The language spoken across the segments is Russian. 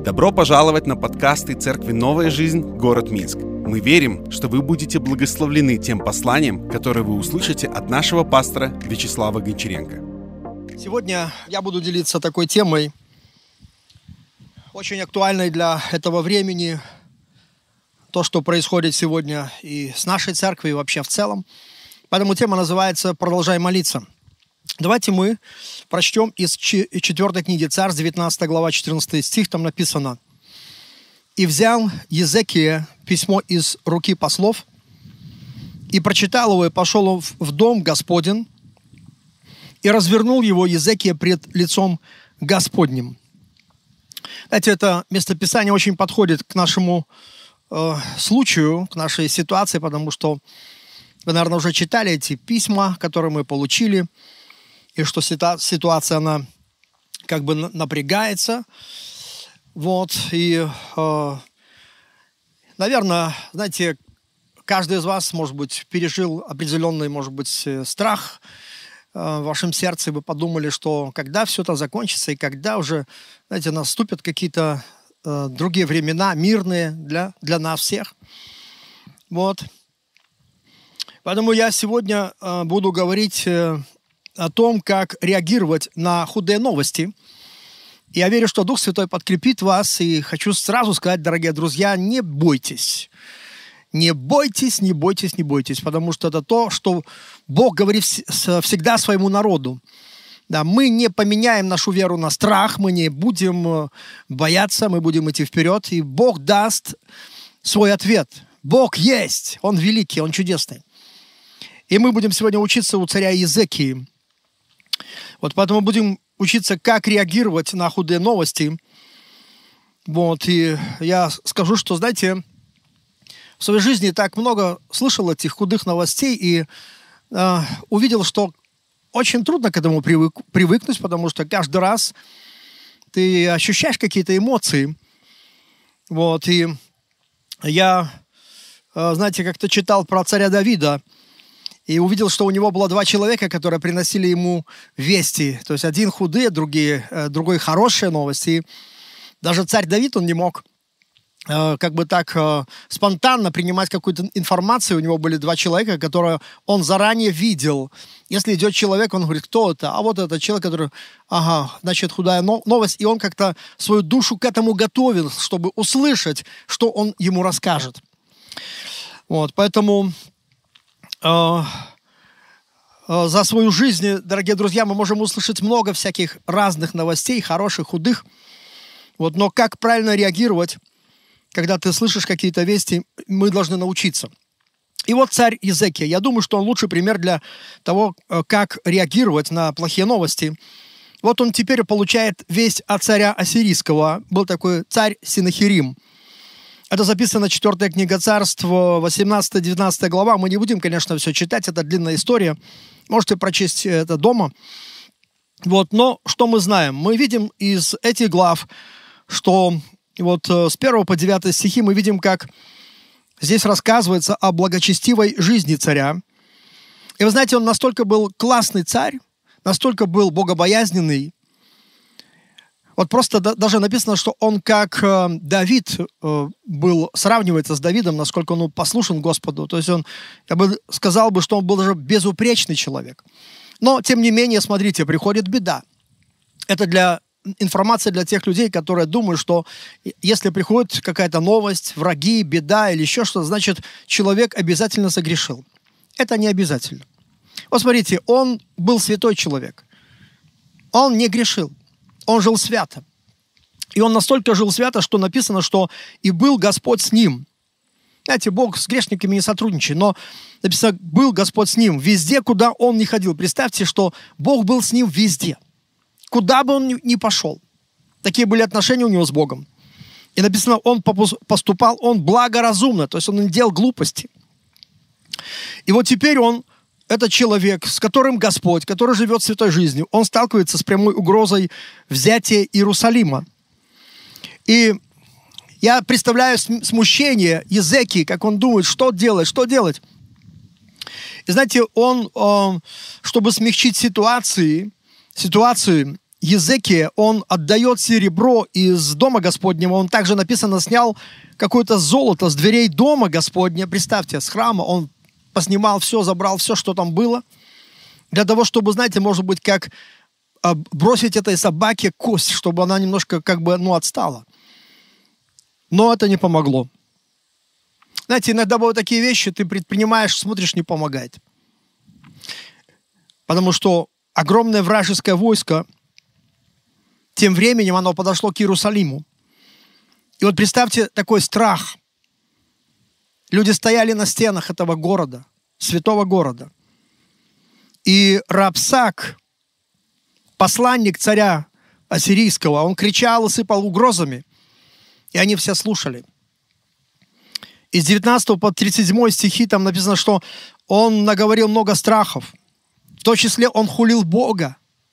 Добро пожаловать на подкасты Церкви «Новая жизнь», город Минск. Мы верим, что вы будете благословлены тем посланием, которое вы услышите от нашего пастора Вячеслава Гончаренко. Сегодня я буду делиться такой темой, очень актуальной для этого времени, то, что происходит сегодня и с нашей церковью, и вообще в целом. Поэтому тема называется «Продолжай молиться». Давайте мы прочтем из 4 книги Царств, 19 глава, 14 стих, там написано: «И взял Езекия письмо из руки послов, и прочитал его, и пошел в дом Господень, и развернул его Езекия пред лицом Господним». Знаете, это местописание очень подходит к нашему случаю, к нашей ситуации, потому что вы, наверное, уже читали эти письма, которые мы получили, и что ситуация, она как бы напрягается. Вот, и, наверное, знаете, каждый из вас, может быть, пережил определенный, может быть, страх в вашем сердце, и вы подумали, что когда все это закончится, и когда уже, знаете, наступят какие-то другие времена, мирные для нас всех. Вот. Поэтому я сегодня буду говорить о том, как реагировать на худые новости. Я верю, что Дух Святой подкрепит вас, и хочу сразу сказать, дорогие друзья, не бойтесь. Не бойтесь, не бойтесь, не бойтесь, потому что это то, что Бог говорит всегда своему народу. Да, мы не поменяем нашу веру на страх, мы не будем бояться, мы будем идти вперед, и Бог даст свой ответ. Бог есть, Он великий, Он чудесный. И мы будем сегодня учиться у царя Езекии. Вот поэтому будем учиться, как реагировать на худые новости. Вот, и я скажу, что, знаете, в своей жизни так много слышал этих худых новостей и увидел, что очень трудно к этому привыкнуть, потому что каждый раз ты ощущаешь какие-то эмоции. Вот, и я, знаете, как-то читал про царя Давида, и увидел, что у него было 2 человека, которые приносили ему вести. То есть один худые, другой хорошие новости. И даже царь Давид, он не мог как бы так спонтанно принимать какую-то информацию. У него были 2 человека, которые он заранее видел. Если идет человек, он говорит, кто это? А вот это человек, который, значит, худая новость. И он как-то свою душу к этому готовил, чтобы услышать, что он ему расскажет. Вот, поэтому за свою жизнь, дорогие друзья, мы можем услышать много всяких разных новостей, хороших, худых. Вот, но как правильно реагировать, когда ты слышишь какие-то вести, мы должны научиться. И вот царь Езекия. Я думаю, что он лучший пример для того, как реагировать на плохие новости. Вот он теперь получает весть от царя Ассирийского. Был такой царь Синахирим. Это записано 4 книга Царств, 18-19 глава. Мы не будем, конечно, все читать, это длинная история. Можете прочесть это дома. Вот, но что мы знаем? Мы видим из этих глав, что вот с 1 по 9 стихи мы видим, как здесь рассказывается о благочестивой жизни царя. И вы знаете, он настолько был классный царь, настолько был богобоязненный. Вот просто даже написано, что он как Давид был, сравнивается с Давидом, насколько он послушен Господу. То есть он, я бы сказал, что он был даже безупречный человек. Но, тем не менее, смотрите, приходит беда. Это информация для тех людей, которые думают, что если приходит какая-то новость, враги, беда или еще что-то, значит, человек обязательно согрешил. Это не обязательно. Вот смотрите, он был святой человек. Он не грешил. Он жил свято. И он настолько жил свято, что написано, что «и был Господь с ним». Знаете, Бог с грешниками не сотрудничает, но написано «был Господь с ним» везде, куда он не ходил. Представьте, что Бог был с ним везде. Куда бы он ни пошел. Такие были отношения у него с Богом. И написано, он поступал, он благоразумно, то есть он не делал глупости. И вот теперь этот человек, с которым Господь, который живет святой жизнью, он сталкивается с прямой угрозой взятия Иерусалима. И я представляю смущение Езекии, как он думает, что делать. И знаете, он, чтобы смягчить ситуацию, Езекия, он отдает серебро из дома Господнего. Он также, написано, снял какое-то золото с дверей дома Господня. Представьте, с храма он поснимал все, забрал все, что там было. Для того, чтобы, знаете, может быть, как бросить этой собаке кость, чтобы она немножко отстала. Но это не помогло. Знаете, иногда бывают такие вещи, ты предпринимаешь, смотришь, не помогает. Потому что огромное вражеское войско, тем временем оно подошло к Иерусалиму. И вот представьте такой страх. Люди стояли на стенах этого города, святого города. И Рабсак, посланник царя ассирийского, он кричал и сыпал угрозами. И они все слушали. Из 19 по 37 стихи там написано, что он наговорил много страхов. В том числе он хулил Бога.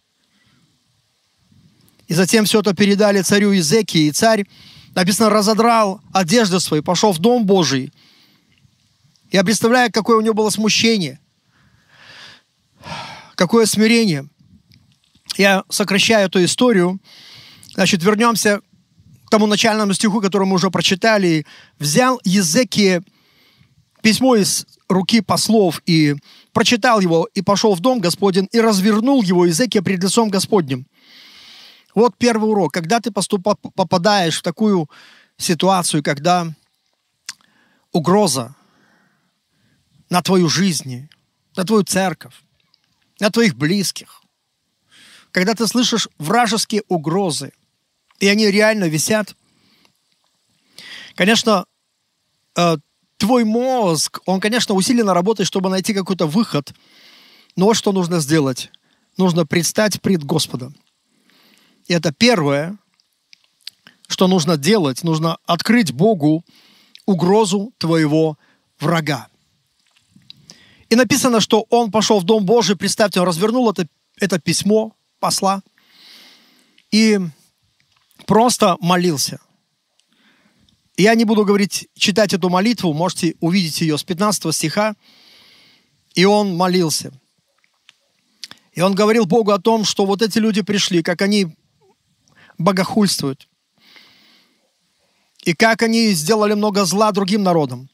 И затем все это передали царю Езекии. И царь, написано, разодрал одежды свои, пошел в Дом Божий. Я представляю, какое у него было смущение. Какое смирение. Я сокращаю эту историю. Значит, вернемся к тому начальному стиху, который мы уже прочитали. Взял Езекия письмо из руки послов и прочитал его, и пошел в Дом Господень, и развернул его Езекия пред лицом Господним. Вот первый урок. Когда ты попадаешь в такую ситуацию, когда угроза на твою жизнь, на твою церковь, на твоих близких, когда ты слышишь вражеские угрозы, и они реально висят, конечно, твой мозг, он, конечно, усиленно работает, чтобы найти какой-то выход. Но вот что нужно сделать? Нужно предстать пред Господом. И это первое, что нужно делать. Нужно открыть Богу угрозу твоего врага. И написано, что он пошел в Дом Божий, представьте, он развернул это письмо посла и просто молился. Я не буду читать эту молитву, можете увидеть ее с 15 стиха. И он молился. И он говорил Богу о том, что вот эти люди пришли, как они богохульствуют. И как они сделали много зла другим народам.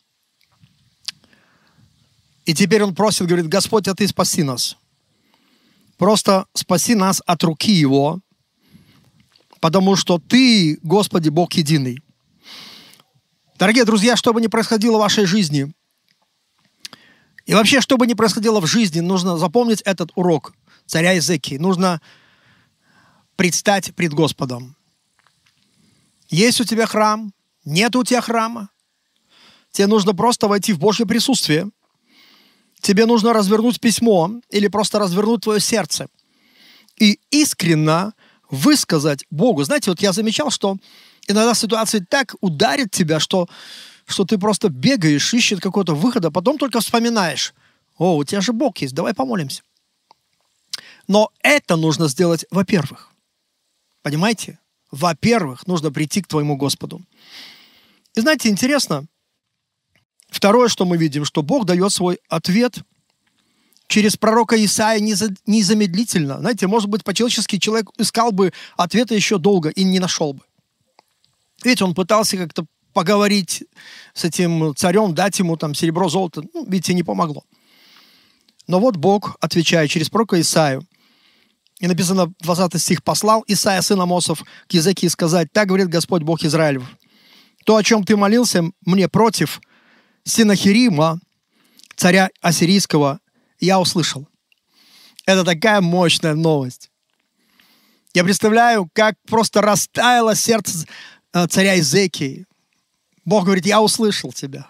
И теперь он просит, говорит, Господь, а ты спаси нас. Просто спаси нас от руки его, потому что ты, Господи, Бог единый. Дорогие друзья, что бы ни происходило в вашей жизни, и вообще, что бы ни происходило в жизни, нужно запомнить этот урок царя Езекии. Нужно предстать пред Господом. Есть у тебя храм, нет у тебя храма. Тебе нужно просто войти в Божье присутствие. Тебе нужно развернуть письмо или просто развернуть твое сердце и искренне высказать Богу. Знаете, вот я замечал, что иногда ситуация так ударит тебя, что ты просто бегаешь, ищешь какой-то выход, а потом только вспоминаешь. О, у тебя же Бог есть, давай помолимся. Но это нужно сделать, во-первых. Понимаете? Во-первых, нужно прийти к твоему Господу. И знаете, интересно, второе, что мы видим, что Бог дает свой ответ через пророка Исаия незамедлительно. Знаете, может быть, по-человечески человек искал бы ответа еще долго и не нашел бы. Видите, он пытался как-то поговорить с этим царем, дать ему там серебро, золото. Видите, не помогло. Но вот Бог отвечает через пророка Исаию. И написано, 20 стих, послал Исаия, сын Амосов, к Езекии сказать, так говорит Господь Бог Израилев. То, о чем ты молился мне против Синахирима, царя ассирийского, я услышал. Это такая мощная новость. Я представляю, как просто растаяло сердце царя Езекии. Бог говорит, я услышал тебя.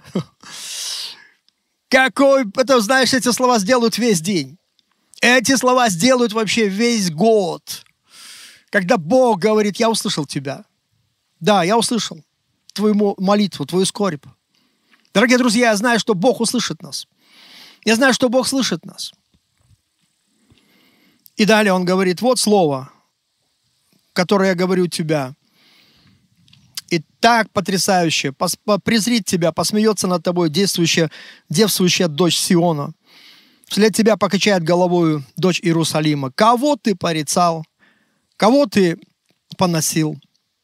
Это, знаешь, эти слова сделают весь день. Эти слова сделают вообще весь год. Когда Бог говорит, я услышал тебя. Да, я услышал твою молитву, твою скорбь. Дорогие друзья, я знаю, что Бог услышит нас. Я знаю, что Бог слышит нас. И далее он говорит, вот слово, которое я говорю тебя. И так потрясающе, презрит тебя, посмеется над тобой девствующая дочь Сиона. Вслед тебя покачает головою дочь Иерусалима. Кого ты порицал, Кого ты поносил?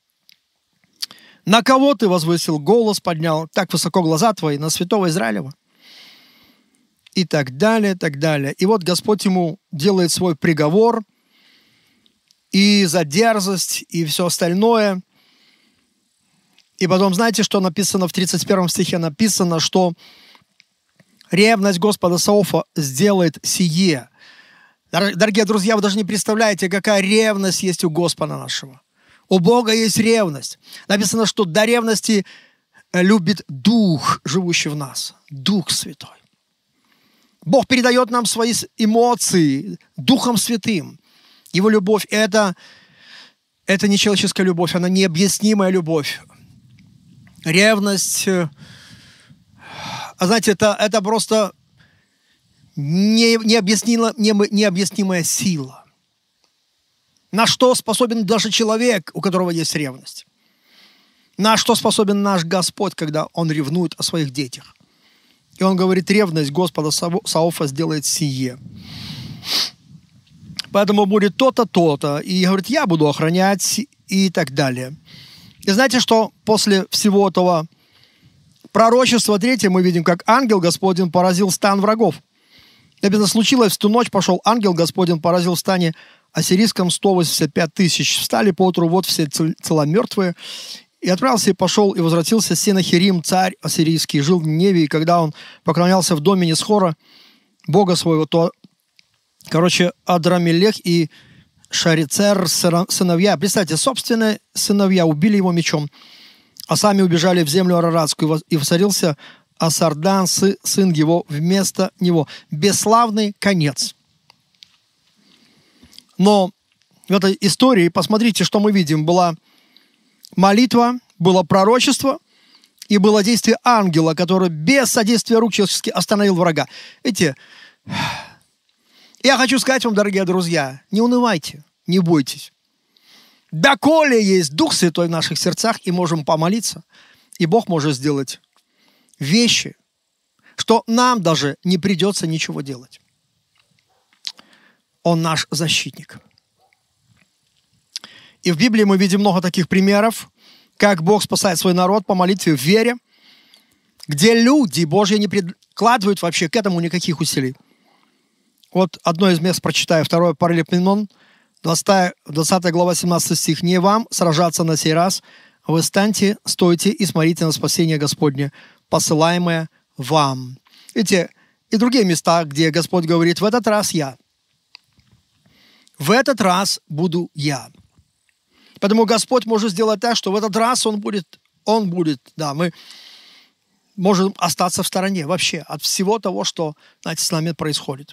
На кого ты возвысил голос, поднял так высоко глаза твои, на святого Израилева? И так далее, так далее. И вот Господь ему делает свой приговор и за дерзость, и все остальное. И потом, знаете, что написано в 31 стихе? Написано, что ревность Господа Саофа сделает сие. Дорогие друзья, вы даже не представляете, какая ревность есть у Господа нашего. У Бога есть ревность. Написано, что до ревности любит Дух, живущий в нас. Дух Святой. Бог передает нам свои эмоции Духом Святым. Его любовь – это не человеческая любовь, она необъяснимая любовь. Ревность, знаете, это просто необъяснимая сила. На что способен даже человек, у которого есть ревность? На что способен наш Господь, когда Он ревнует о своих детях? И Он говорит, ревность Господа Саофа сделает сие. Поэтому будет то-то, то-то. И говорит, я буду охранять и так далее. И знаете, что после всего этого пророчества 3 мы видим, как ангел Господень поразил стан врагов. Написано, случилось в ту ночь, пошел ангел Господень, поразил в стане ассирийском 185 тысяч. Встали поутру, вот все целомертвые. И отправился, и пошел, и возвратился Сенахерим, царь ассирийский, жил в Ниневии, и когда он поклонялся в доме Нисхора, бога своего, то, Адрамелех и Шарицер, сыновья, представьте, собственные сыновья убили его мечом, а сами убежали в землю Араратскую, и воцарился Асардан, сын его, вместо него. Бесславный конец. Но в этой истории, посмотрите, что мы видим. Была молитва, было пророчество и было действие ангела, который без содействия рук человеческих остановил врага. Видите, я хочу сказать вам, дорогие друзья, не унывайте, не бойтесь. Доколе есть Дух Святой в наших сердцах, и можем помолиться, и Бог может сделать вещи, что нам даже не придется ничего делать. Он наш защитник. И в Библии мы видим много таких примеров, как Бог спасает свой народ по молитве в вере, где люди Божьи не прикладывают вообще к этому никаких усилий. Вот одно из мест прочитаю, 2 Паралипоменон, 20 глава, 17 стих. «Не вам сражаться на сей раз, вы станьте, стойте и смотрите на спасение Господне, посылаемое вам». Видите, и другие места, где Господь говорит, в этот раз я. В этот раз буду я. Поэтому Господь может сделать так, что в этот раз Он будет, да, мы можем остаться в стороне вообще от всего того, что, знаете, с нами происходит.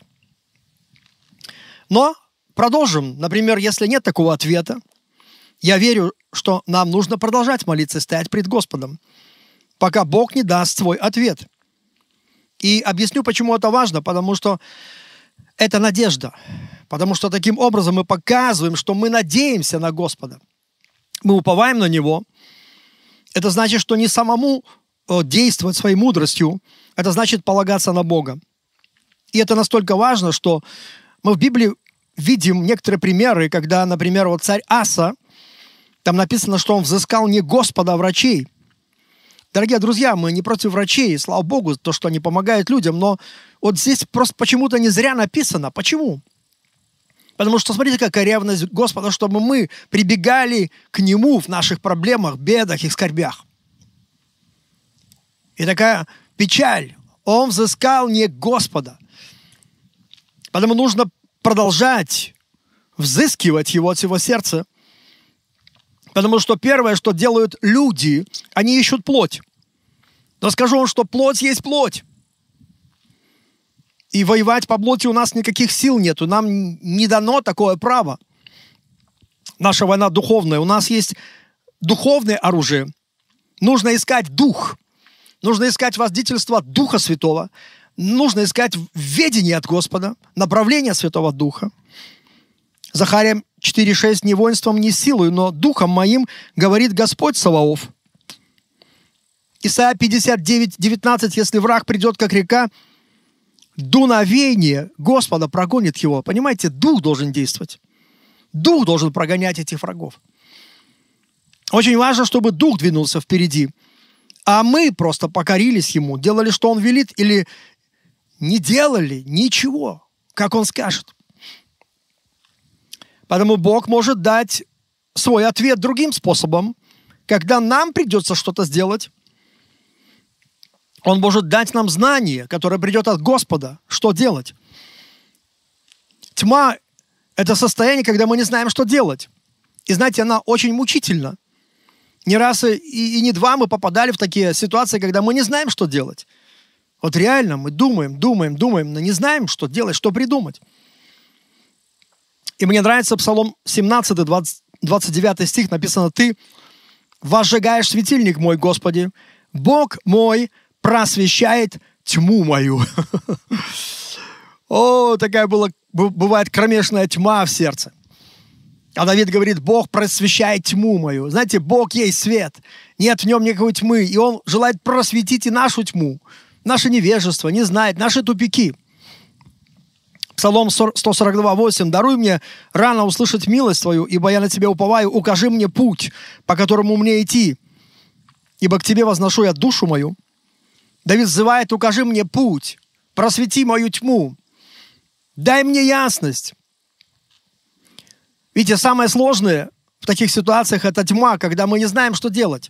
Но продолжим. Например, если нет такого ответа, я верю, что нам нужно продолжать молиться и стоять пред Господом, пока Бог не даст свой ответ. И объясню, почему это важно, потому что это надежда. Потому что таким образом мы показываем, что мы надеемся на Господа. Мы уповаем на Него. Это значит, что не самому действовать своей мудростью, это значит полагаться на Бога. И это настолько важно, что мы в Библии видим некоторые примеры, когда, например, вот царь Аса, там написано, что он взыскал не Господа, а врачей. Дорогие друзья, мы не против врачей, слава Богу, то, что они помогают людям, но вот здесь просто почему-то не зря написано. Почему? Потому что смотрите, какая ревность Господа, чтобы мы прибегали к Нему в наших проблемах, бедах и скорбях. И такая печаль. Он взыскал не Господа. Поэтому нужно продолжать взыскивать Его от всего сердца. Потому что первое, что делают люди, они ищут плоть. Но скажу вам, что плоть есть плоть. И воевать по плоти у нас никаких сил нету. Нам не дано такое право. Наша война духовная. У нас есть духовное оружие. Нужно искать дух. Нужно искать водительство Духа Святого. Нужно искать ведение от Господа, направление Святого Духа. Захария 4:6. «Не воинством, не силой, но духом моим, говорит Господь Саваоф». Исайя 59:19. «Если враг придет, как река, дуновение Господа прогонит его». Понимаете, дух должен действовать. Дух должен прогонять этих врагов. Очень важно, чтобы Дух двинулся впереди, а мы просто покорились Ему, делали, что Он велит, или не делали ничего, как Он скажет. Поэтому Бог может дать свой ответ другим способом. Когда нам придется что-то сделать, Он может дать нам знание, которое придет от Господа, что делать. Тьма – это состояние, когда мы не знаем, что делать. И знаете, она очень мучительна. Не раз и не два мы попадали в такие ситуации, когда мы не знаем, что делать. Вот реально мы думаем, но не знаем, что делать, что придумать. И мне нравится Псалом 17, 29 стих, написано: «Ты возжигаешь светильник мой, Господи, Бог мой просвещает тьму мою». О, такая бывает кромешная тьма в сердце. А Давид говорит: Бог просвещает тьму мою. Знаете, Бог есть свет. Нет в нем никакой тьмы. И Он желает просветить и нашу тьму, наше невежество, не знает, наши тупики. Псалом 142:8. «Даруй мне рано услышать милость Твою, ибо я на Тебя уповаю. Укажи мне путь, по которому мне идти, ибо к Тебе возношу я душу мою». Давид взывает: укажи мне путь, просвети мою тьму, дай мне ясность. Видите, самое сложное в таких ситуациях – это тьма, когда мы не знаем, что делать.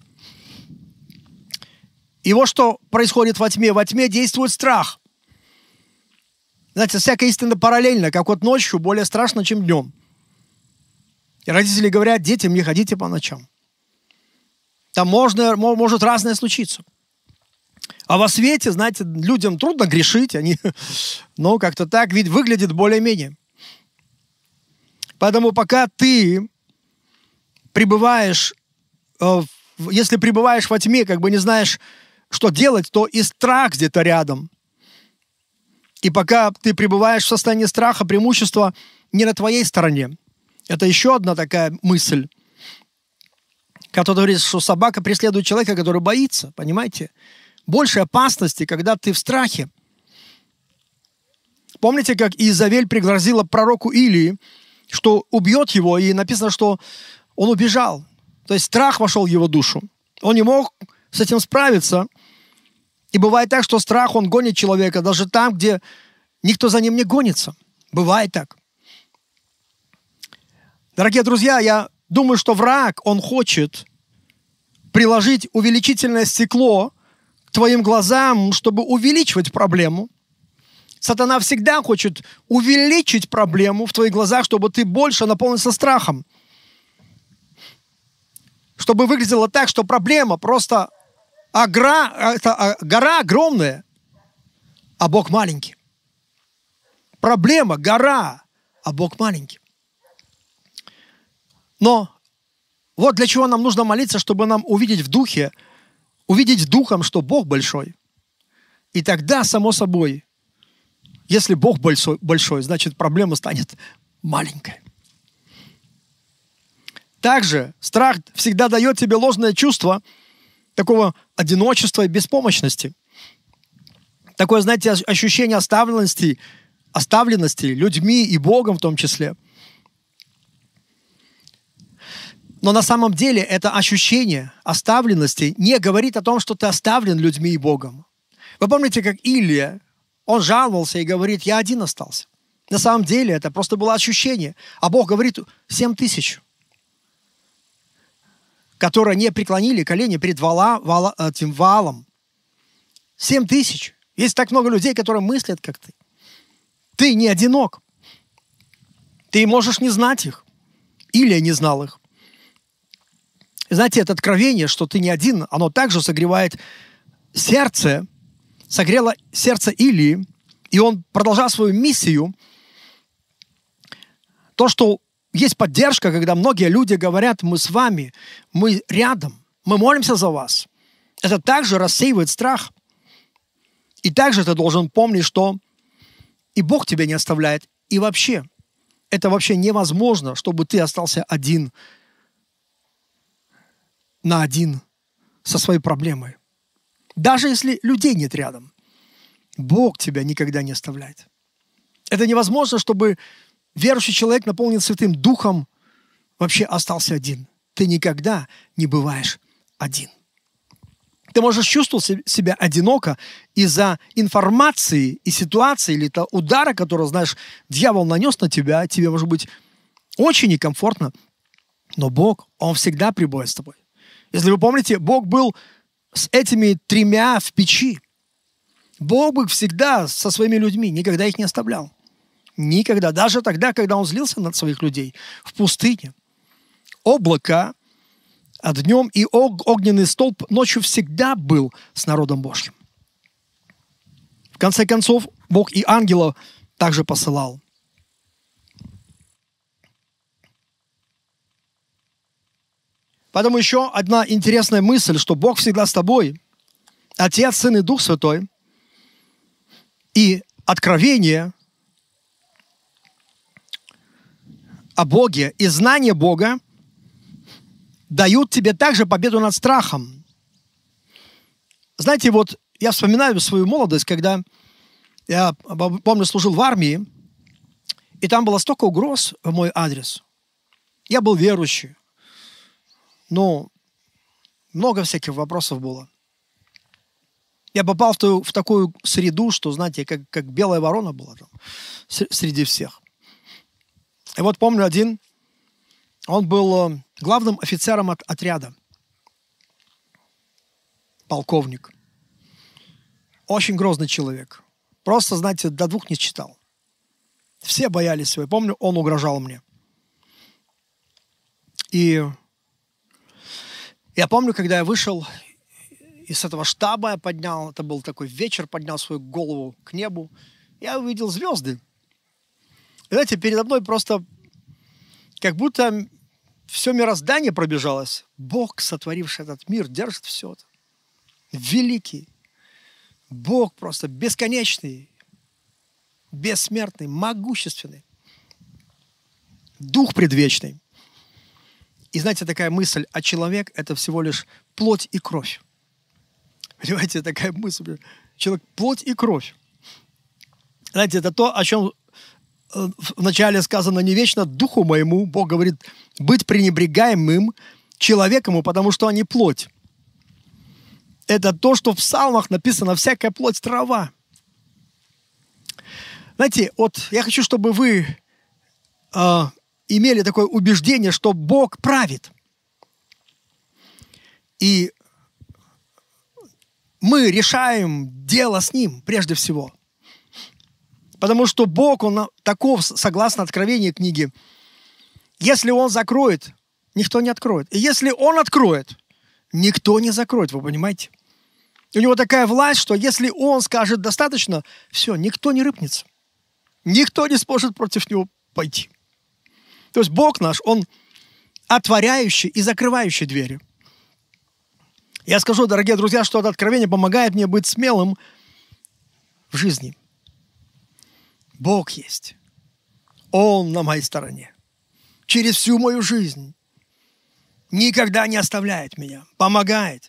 И вот что происходит во тьме. Во тьме действует страх. Знаете, всякая истина параллельна, как вот ночью более страшно, чем днем. И родители говорят детям: не ходите по ночам. Там может разное случиться. А во свете, знаете, людям трудно грешить, но как-то так выглядит более-менее. Поэтому пока ты пребываешь, если пребываешь во тьме, как бы не знаешь, что делать, то и страх где-то рядом. И пока ты пребываешь в состоянии страха, преимущество не на твоей стороне. Это еще одна такая мысль, которая говорит, что собака преследует человека, который боится, понимаете? Больше опасности, когда ты в страхе. Помните, как Иезавель пригрозила пророку Илии, что убьет его, и написано, что он убежал. То есть страх вошел в его душу. Он не мог с этим справиться. И бывает так, что страх, он гонит человека даже там, где никто за ним не гонится. Бывает так. Дорогие друзья, я думаю, что враг, он хочет приложить увеличительное стекло к твоим глазам, чтобы увеличивать проблему. Сатана всегда хочет увеличить проблему в твоих глазах, чтобы ты больше наполнился страхом. Чтобы выглядело так, что проблема просто гора огромная, а Бог маленький. Проблема, гора, а Бог маленький. Но вот для чего нам нужно молиться, чтобы нам увидеть в духе, увидеть духом, что Бог большой. И тогда, само собой, если Бог большой, значит, проблема станет маленькой. Также страх всегда дает тебе ложное чувство такого одиночества и беспомощности. Такое, знаете, ощущение оставленности людьми и Богом в том числе. Но на самом деле это ощущение оставленности не говорит о том, что ты оставлен людьми и Богом. Вы помните, как Илия, он жаловался и говорит: я один остался. На самом деле это просто было ощущение. А Бог говорит: 7000, которые не преклонили колени перед этим Ваалом. 7000. Есть так много людей, которые мыслят, как ты. Ты не одинок. Ты можешь не знать их. Илия не знал их. Знаете, это откровение, что ты не один, оно также согревает сердце, согрело сердце Илии, и он продолжал свою миссию. То, что есть поддержка, когда многие люди говорят: мы с вами, мы рядом, мы молимся за вас. Это также рассеивает страх. И также ты должен помнить, что и Бог тебя не оставляет. И вообще, это вообще невозможно, чтобы ты остался один на один со своей проблемой. Даже если людей нет рядом, Бог тебя никогда не оставляет. Это невозможно, чтобы верующий человек наполнен Святым Духом вообще остался один. Ты никогда не бываешь один. Ты можешь чувствовать себя одиноко из-за информации и ситуации или удара, который, знаешь, дьявол нанес на тебя. Тебе может быть очень некомфортно. Но Бог, Он всегда пребывает с тобой. Если вы помните, Бог был с этими 3 в печи. Бог был всегда со своими людьми, никогда их не оставлял. Никогда. Даже тогда, когда Он злился над своих людей в пустыне. Облако днем и огненный столб ночью всегда был с народом Божьим. В конце концов, Бог и ангелов также посылал. Поэтому еще одна интересная мысль, что Бог всегда с тобой. Отец, Сын и Дух Святой. И откровение о Боге и знание Бога дают тебе также победу над страхом. Знаете, вот я вспоминаю свою молодость, когда я, помню, служил в армии, и там было столько угроз в мой адрес. Я был верующий, но много всяких вопросов было. Я попал в такую среду, что, знаете, как белая ворона была там среди всех. И вот помню один, он был главным офицером отряда. Полковник. Очень грозный человек. Просто, знаете, до 2 не считал. Все боялись его. Помню, он угрожал мне. И я помню, когда я вышел из этого штаба, я поднял, это был такой вечер, поднял свою голову к небу, я увидел звезды. И, знаете, передо мной просто как будто все мироздание пробежалось. Бог, сотворивший этот мир, держит все это. Великий. Бог просто бесконечный, бессмертный, могущественный. Дух предвечный. И знаете, такая мысль, а человек – это всего лишь плоть и кровь. Понимаете, такая мысль. Человек – плоть и кровь. Знаете, это то, о чем вначале сказано: не вечно духу моему, Бог говорит, быть пренебрегаемым человеком, потому что они плоть. Это то, что в псалмах написано: всякая плоть трава. Знаете, вот я хочу, чтобы вы имели такое убеждение, что Бог правит. И мы решаем дело с Ним прежде всего. Потому что Бог, Он таков, согласно Откровению книги, если Он закроет, никто не откроет. И если Он откроет, никто не закроет, вы понимаете? У Него такая власть, что если Он скажет достаточно, все, никто не рыпнется. Никто не сможет против Него пойти. То есть Бог наш, Он отворяющий и закрывающий двери. Я скажу, дорогие друзья, что это откровение помогает мне быть смелым в жизни. Бог есть. Он на моей стороне. Через всю мою жизнь. Никогда не оставляет меня. Помогает.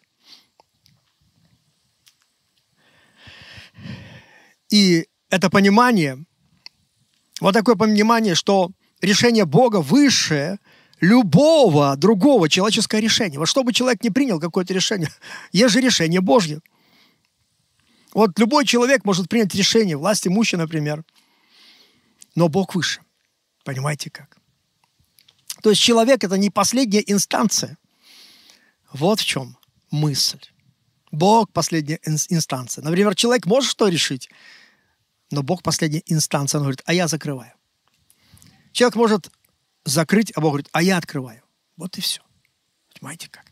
И это понимание, вот такое понимание, что решение Бога выше любого другого человеческого решения. Вот что бы человек ни принял какое-то решение, есть же решение Божье. Вот любой человек может принять решение, власть имущий, например, но Бог выше. Понимаете как? То есть человек – это не последняя инстанция. Вот в чем мысль. Бог – последняя инстанция. Например, человек может что решить, но Бог – последняя инстанция. Он говорит: а я закрываю. Человек может закрыть, а Бог говорит: а я открываю. Вот и все. Понимаете как?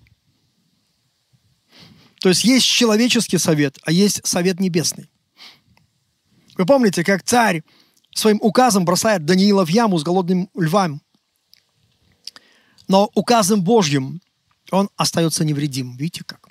То есть человеческий совет, а есть совет небесный. Вы помните, как царь своим указом бросает Даниила в яму с голодным львом, но указом Божьим он остается невредим. Видите как?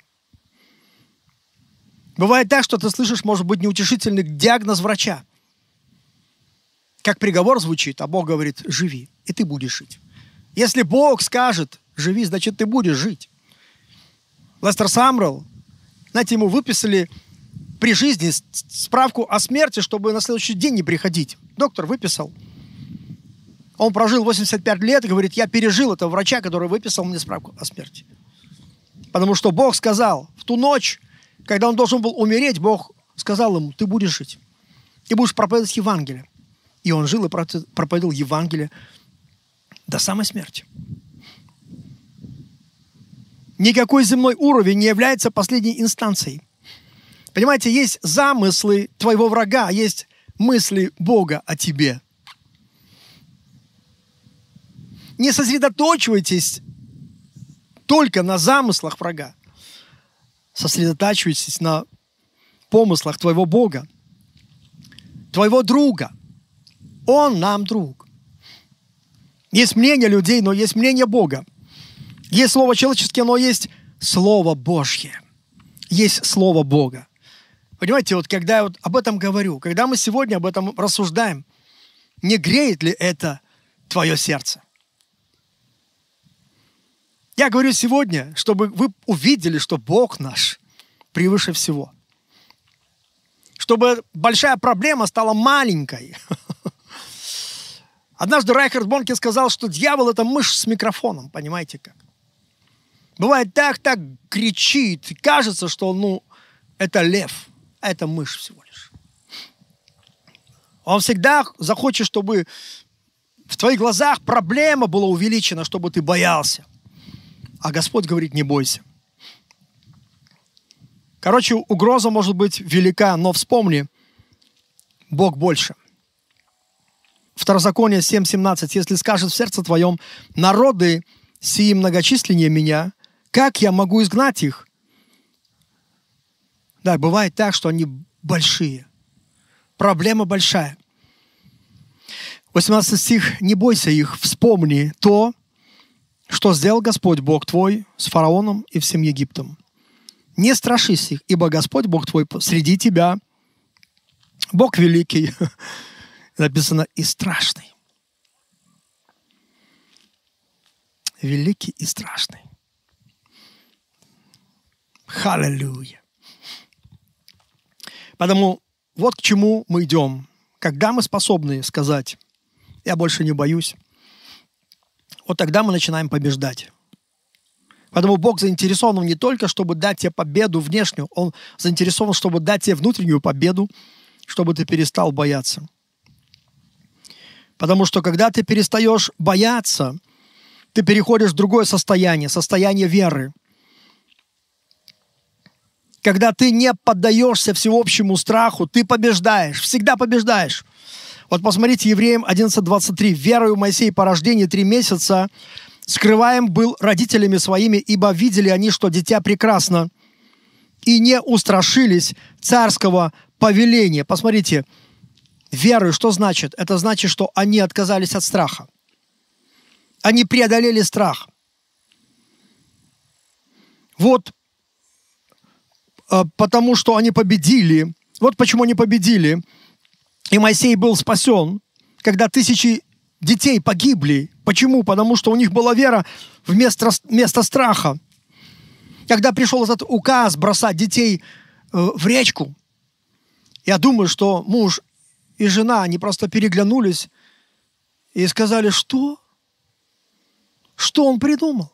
Бывает так, что ты слышишь, может быть, неутешительный диагноз врача. Как приговор звучит, а Бог говорит: живи, и ты будешь жить. Если Бог скажет живи, значит, ты будешь жить. Лестер Самрелл, знаете, ему выписали при жизни справку о смерти, чтобы на следующий день не приходить. Доктор выписал. Он прожил 85 лет и говорит, я пережил этого врача, который выписал мне справку о смерти. Потому что Бог сказал, в ту ночь, когда он должен был умереть, Бог сказал ему, ты будешь жить. Ты будешь проповедовать Евангелие. И он жил и проповедовал Евангелие до самой смерти. Никакой земной уровень не является последней инстанцией. Понимаете, есть замыслы твоего врага, есть мысли Бога о тебе. Не сосредоточивайтесь только на замыслах врага. Сосредотачивайтесь на помыслах твоего Бога, твоего друга. Он нам друг. Есть мнение людей, но есть мнение Бога. Есть слово человеческое, но есть Слово Божье. Есть Слово Бога. Понимаете, вот когда я вот об этом говорю, когда мы сегодня об этом рассуждаем, не греет ли это твое сердце? Я говорю сегодня, чтобы вы увидели, что Бог наш превыше всего. Чтобы большая проблема стала маленькой. Однажды Райхард Бонке сказал, что дьявол – это мышь с микрофоном, понимаете как? Бывает так кричит, кажется, что это лев, а это мышь всего лишь. Он всегда захочет, чтобы в твоих глазах проблема была увеличена, чтобы ты боялся. А Господь говорит, не бойся. Короче, угроза может быть велика, но вспомни, Бог больше. Второзаконие 7:17. Если скажет в сердце твоем, народы сии многочисленнее меня, как я могу изгнать их? Да, бывает так, что они большие. Проблема большая. 18 стих. Не бойся их, вспомни то, что сделал Господь Бог твой с фараоном и всем Египтом. Не страшись их, ибо Господь Бог твой среди тебя. Бог великий. Написано и страшный. Великий и страшный. Халлелуя. Потому вот к чему мы идем. Когда мы способны сказать, я больше не боюсь, вот тогда мы начинаем побеждать. Поэтому Бог заинтересован не только, чтобы дать тебе победу внешнюю, Он заинтересован, чтобы дать тебе внутреннюю победу, чтобы ты перестал бояться. Потому что когда ты перестаешь бояться, ты переходишь в другое состояние, состояние веры. Когда ты не поддаешься всеобщему страху, ты побеждаешь, всегда побеждаешь. Вот посмотрите, Евреям 11:23. «Верою Моисей по рождении 3 месяца скрываем был родителями своими, ибо видели они, что дитя прекрасно, и не устрашились царского повеления». Посмотрите, верою что значит? Это значит, что они отказались от страха. Они преодолели страх. Вот потому что они победили. Вот почему они победили. И Моисей был спасен, когда тысячи детей погибли. Почему? Потому что у них была вера вместо страха. Когда пришел этот указ бросать детей в речку, я думаю, что муж и жена, они просто переглянулись и сказали, что? Что он придумал?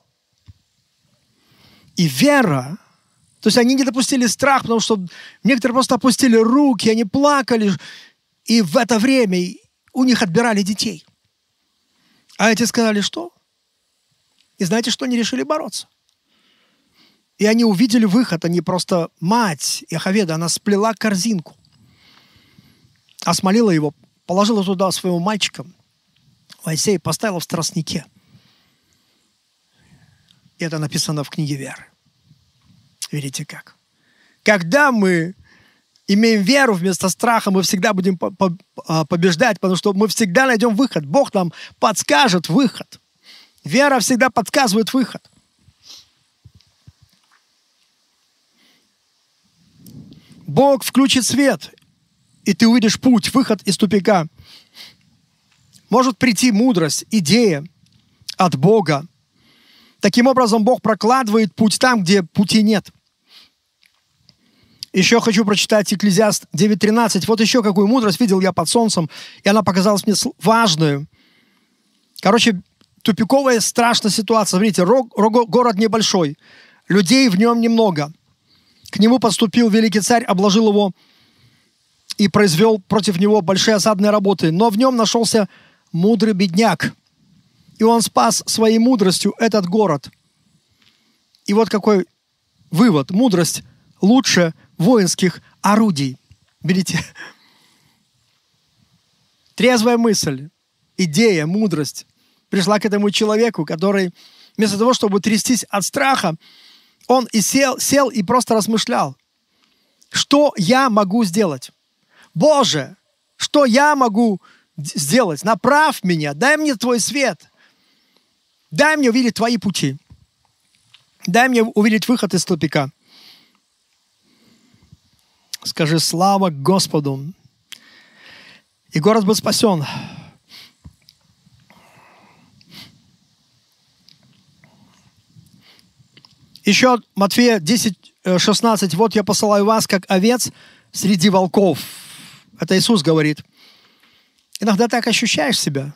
И вера, то есть они не допустили страх, потому что некоторые просто опустили руки, они плакали, и в это время у них отбирали детей. А эти сказали, что? И знаете, что они решили бороться? И они увидели выход, они просто, мать Йохаведа, она сплела корзинку, осмолила его, положила туда своего мальчика, Моисея, поставила в тростнике. И это написано в книге веры. Видите как? Когда мы имеем веру вместо страха, мы всегда будем побеждать, потому что мы всегда найдем выход. Бог нам подскажет выход. Вера всегда подсказывает выход. Бог включит свет, и ты увидишь путь, выход из тупика. Может прийти мудрость, идея от Бога. Таким образом, Бог прокладывает путь там, где пути нет. Еще хочу прочитать Екклезиаст 9:13. Вот еще какую мудрость видел я под солнцем, и она показалась мне важной. Короче, тупиковая страшная ситуация. Смотрите, город небольшой, людей в нем немного. К нему подступил великий царь, обложил его и произвел против него большие осадные работы. Но в нем нашелся мудрый бедняк. И он спас своей мудростью этот город. И вот какой вывод. Мудрость лучше воинских орудий. Берите. Трезвая мысль, идея, мудрость пришла к этому человеку, который вместо того, чтобы трястись от страха, он и сел и просто размышлял. Что я могу сделать? Боже, что я могу сделать? Направь меня, дай мне Твой свет. Дай мне увидеть Твои пути. Дай мне увидеть выход из тупика. Скажи слава Господу. И город был спасен. Еще Матфея 10:16. Вот я посылаю вас, как овец среди волков. Это Иисус говорит. Иногда так ощущаешь себя.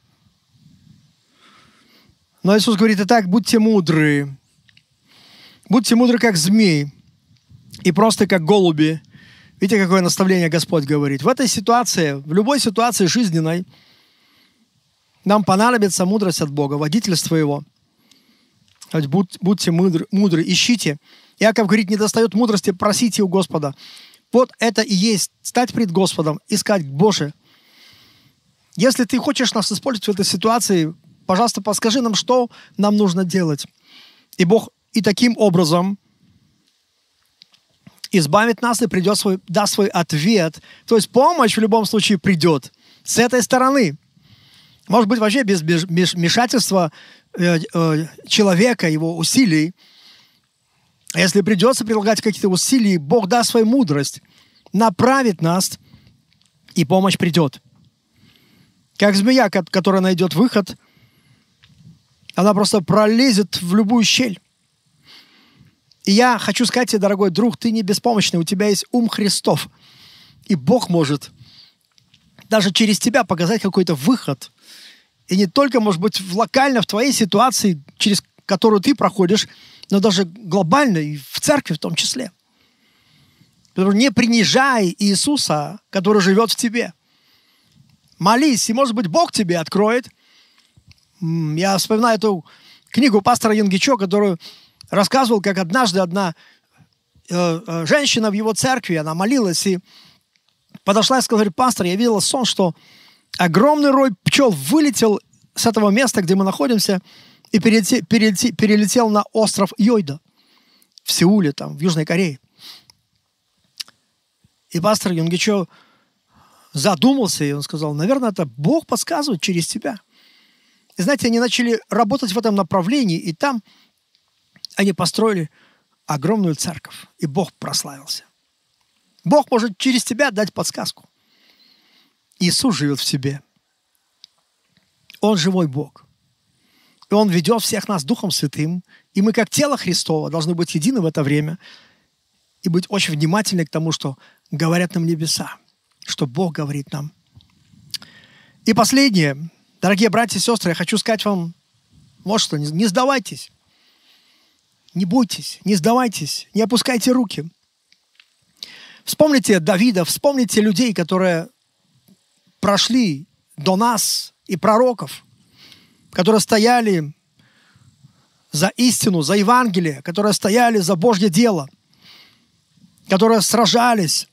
Но Иисус говорит: итак, будьте мудры. Будьте мудры, как змей, и просто как голуби. Видите, какое наставление Господь говорит. В этой ситуации, в любой ситуации жизненной, нам понадобится мудрость от Бога, водительство Его. Будьте мудры, ищите. Иаков говорит: не достает мудрости, просите у Господа. Вот это и есть стать пред Господом, искать: Боже, если Ты хочешь нас использовать в этой ситуации, пожалуйста, подскажи нам, что нам нужно делать. И Бог и таким образом избавит нас и даст свой ответ. То есть помощь в любом случае придет с этой стороны. Может быть, вообще без вмешательства человека, его усилий. А если придется прилагать какие-то усилия, Бог даст свою мудрость, направит нас, и помощь придет. Как змея, которая найдет выход, она просто пролезет в любую щель. И я хочу сказать тебе, дорогой друг, ты не беспомощный, у тебя есть ум Христов. И Бог может даже через тебя показать какой-то выход. И не только, может быть, локально в твоей ситуации, через которую ты проходишь, но даже глобально и в церкви в том числе. Потому что не принижай Иисуса, который живет в тебе. Молись, и, может быть, Бог тебе откроет. Я вспоминаю эту книгу пастора Юнгичо, которую рассказывал, как однажды одна женщина в его церкви, она молилась и подошла и сказала: говорит: пастор, я видела сон, что огромный рой пчел вылетел с этого места, где мы находимся, и перелетел на остров Йойда в Сеуле, там, в Южной Корее. И пастор Юнгичо задумался, и он сказал: наверное, это Бог подсказывает через тебя. И знаете, они начали работать в этом направлении, и там они построили огромную церковь, и Бог прославился. Бог может через тебя дать подсказку. Иисус живет в тебе. Он живой Бог. И Он ведет всех нас Духом Святым. И мы, как тело Христово, должны быть едины в это время и быть очень внимательны к тому, что говорят нам небеса, что Бог говорит нам. И последнее. Дорогие братья и сестры, я хочу сказать вам вот что. Не сдавайтесь. Не бойтесь, не сдавайтесь, не опускайте руки. Вспомните Давида, вспомните людей, которые прошли до нас, и пророков, которые стояли за истину, за Евангелие, которые стояли за Божье дело, которые сражались.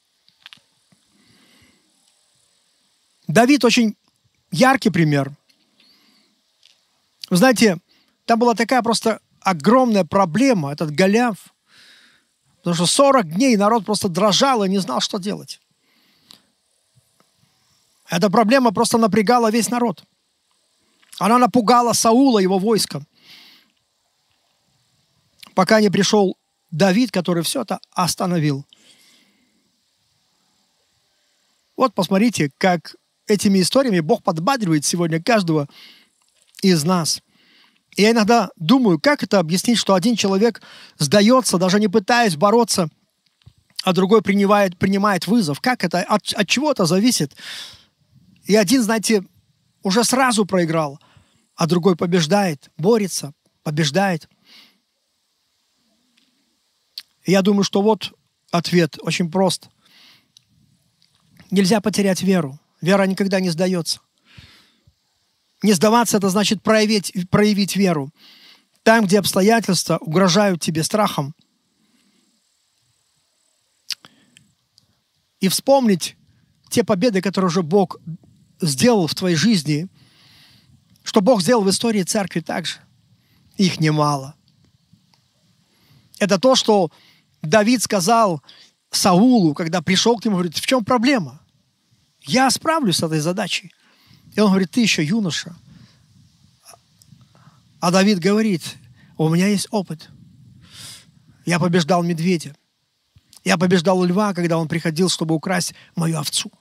Давид очень яркий пример. Вы знаете, там была такая просто огромная проблема, этот Голиаф. Потому что 40 дней народ просто дрожал и не знал, что делать. Эта проблема просто напрягала весь народ. Она напугала Саула, его войско. Пока не пришел Давид, который все это остановил. Вот посмотрите, как этими историями Бог подбадривает сегодня каждого из нас. И я иногда думаю, как это объяснить, что один человек сдается, даже не пытаясь бороться, а другой принимает вызов. Как это? От чего это зависит? И один, знаете, уже сразу проиграл, а другой побеждает, борется, побеждает. И я думаю, что вот ответ очень прост. Нельзя потерять веру. Вера никогда не сдается. Не сдаваться – это значит проявить веру. Там, где обстоятельства угрожают тебе страхом. И вспомнить те победы, которые уже Бог сделал в твоей жизни, что Бог сделал в истории церкви также. Их немало. Это то, что Давид сказал Саулу, когда пришел к нему, говорит: в чем проблема? Я справлюсь с этой задачей. И он говорит: ты еще юноша. А Давид говорит: у меня есть опыт. Я побеждал медведя. Я побеждал льва, когда он приходил, чтобы украсть мою овцу.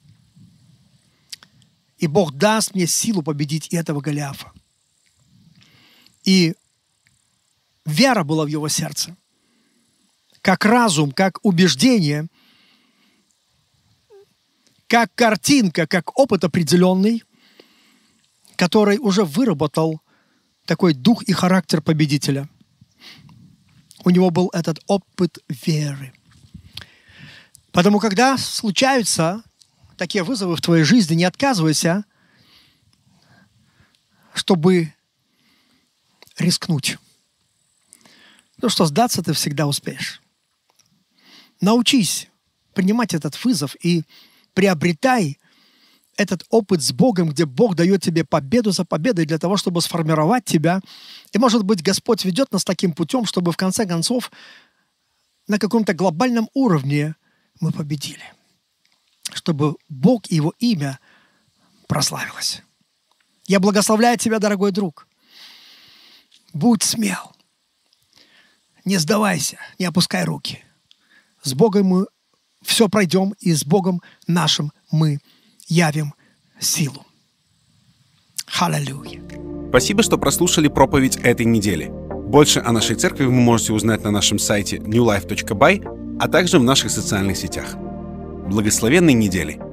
И Бог даст мне силу победить и этого Голиафа. И вера была в его сердце. Как разум, как убеждение, как картинка, как опыт определенный, который уже выработал такой дух и характер победителя. У него был этот опыт веры. Потому когда случаются такие вызовы в твоей жизни, не отказывайся, чтобы рискнуть. Потому что сдаться ты всегда успеешь. Научись принимать этот вызов и приобретай этот опыт с Богом, где Бог дает тебе победу за победой для того, чтобы сформировать тебя. И, может быть, Господь ведет нас таким путем, чтобы в конце концов на каком-то глобальном уровне мы победили. Чтобы Бог и Его имя прославилось. Я благословляю тебя, дорогой друг. Будь смел. Не сдавайся, не опускай руки. С Богом мы все пройдем, и с Богом нашим мы явим силу. Аллилуйя. Спасибо, что прослушали проповедь этой недели. Больше о нашей церкви вы можете узнать на нашем сайте newlife.by, а также в наших социальных сетях. Благословенной недели!